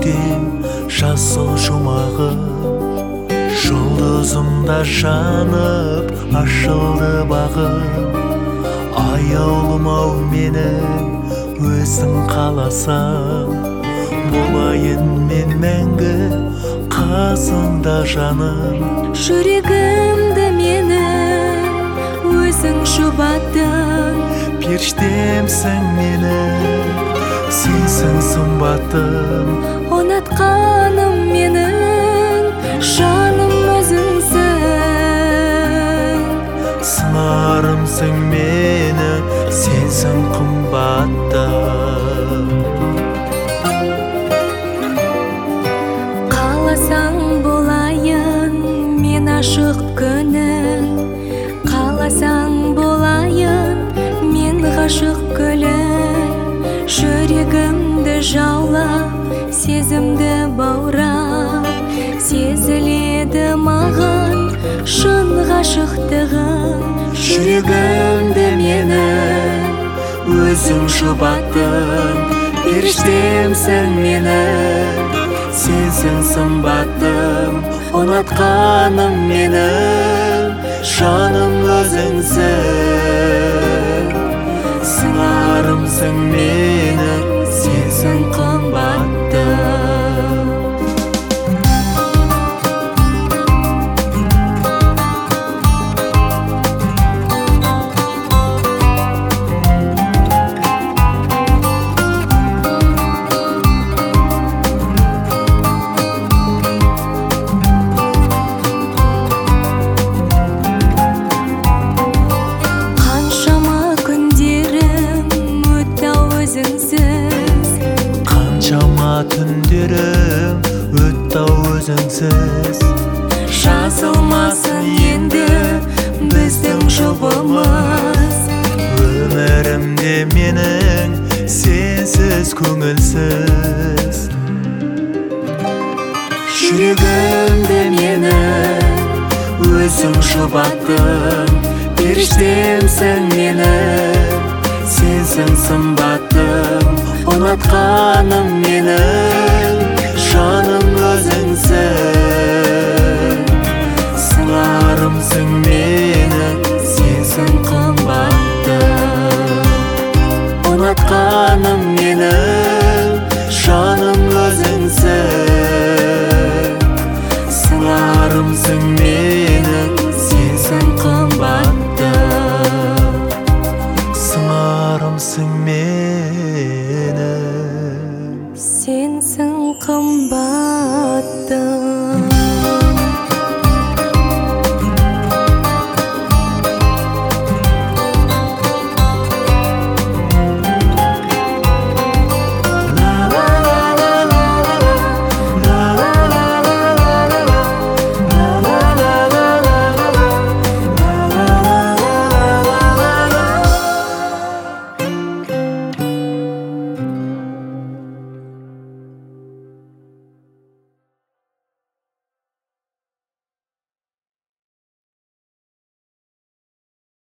сезген жасыл жұмағым, жұлдызымда жанып ашылды бағым. Аяулым ау менің, өзің қаласаң, болайын мен мәңгі қасыңда жаным. Жүрегімді менің өзің жұбаттың, періштемсің менің, сенсің сымбатым. ұнатқаным менің жаным өзіңсің. Сыңарымсың менің, сенсің қымбаттым. Қаласаң болайын мен ашық күнің, қаласаң болайын мен ғашық гүлің. Жүрегімді жаулап, сезімді баурап, сезіледі маған шын ғашықтығың. Жүрегімді менің өзің жұбаттың, періштемсің менің, сенсің сымбаттым. Ұнатқаным менің жаным өзіңсің. Сыңарымсың менің, сенсің қымбаттым. Қаншама түндерім өтті-ау өзіңсіз. Жазылмасын енді біздің жұбымыз. Өмірімде менің сенсіз көңілсіз. Жүрегімді менің өзің жұбаттың, періштемсің менің, сенсің сымбаттым. Ұнатқаным менің жаным өзіңсің. Сыңарымсың менің,